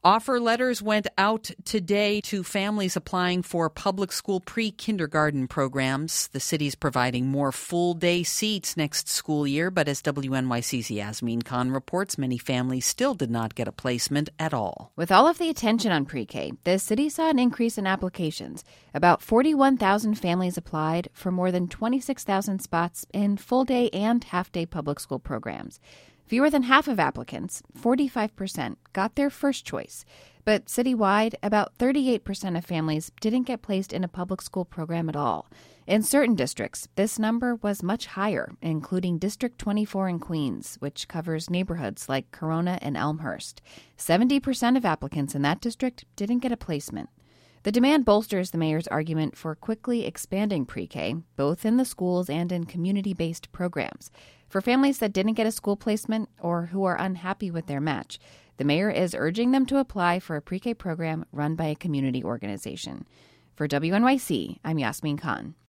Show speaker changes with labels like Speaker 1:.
Speaker 1: Offer letters went out today to families applying for public school pre-kindergarten programs. The city's providing more full-day seats next school year, but as WNYC's Yasmin Khan reports, many families still did not get a placement at all.
Speaker 2: With all of the attention on pre-K, the city saw an increase in applications. About 41,000 families applied for more than 26,000 spots in full-day and half-day public school programs. Fewer than half of applicants, 45%, got their first choice. But citywide, about 38% of families didn't get placed in a public school program at all. In certain districts, this number was much higher, including District 24 in Queens, which covers neighborhoods like Corona and Elmhurst. 70% of applicants in that district didn't get a placement. The demand bolsters the mayor's argument for quickly expanding pre-K, both in the schools and in community-based programs. For families that didn't get a school placement or who are unhappy with their match, the mayor is urging them to apply for a pre-K program run by a community organization. For WNYC, I'm Yasmin Khan.